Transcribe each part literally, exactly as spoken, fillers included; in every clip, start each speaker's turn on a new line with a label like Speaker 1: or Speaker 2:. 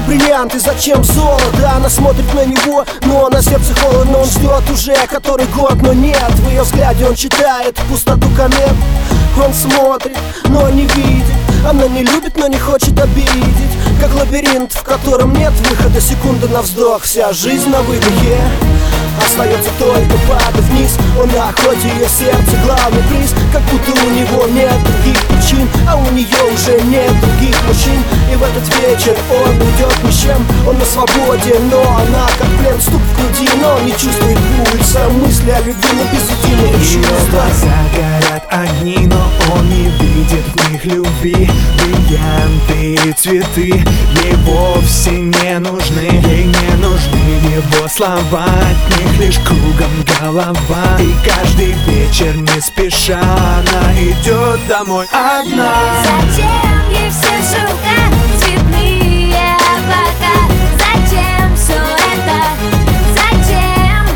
Speaker 1: бриллианты, зачем золото? Она смотрит на него, но на сердце холодно. Он ждет уже который год, но нет. В ее взгляде он читает пустоту комет. Он смотрит, но не видит. Она не любит, но не хочет обидеть. Как лабиринт, в котором нет выхода. Секунда на вздох, вся жизнь на выдохе. Остается только падать вниз. Он на охоте, ее сердце главный приз. Как будто у него нет других причин, а у нее уже нет других мужчин. И в этот вечер он уйдет ни с чем. Он на свободе, но она как плен. Стук в груди, но он не чувствует пульса. Мысли о любви, но без единого чувства.
Speaker 2: Ее глаза горят огни, но он не видит в них любви. Бриллианты и цветы ей вовсе не нужны. Ей не нужны его слова, от них лишь кругом голова. И каждый вечер не спеша она идет домой одна.
Speaker 3: Зачем ей все шелка, цветные облака? Зачем все это? Зачем?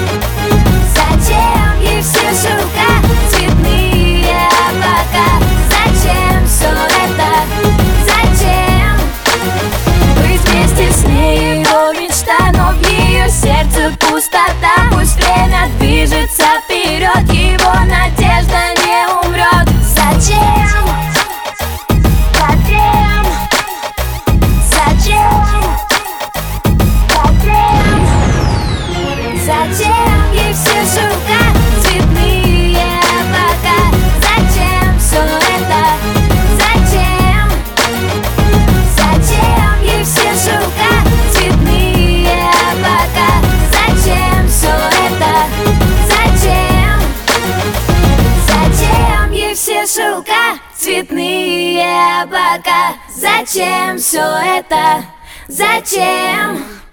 Speaker 3: Зачем ей все шелка, цветные облака? Зачем все это? Зачем? Быть вместе с ней его мечта, но в ее сердце пустота. Пусть время движется вперед, его надежда не умрет. Зачем? Зачем? Зачем? Зачем? Зачем ей все шелка, цветные облака? Зачем все это? Зачем? Зачем ей все шелка, цветные облака? Зачем все это? Зачем? Зачем ей все шелка, цветные облака? Зачем все это? Зачем?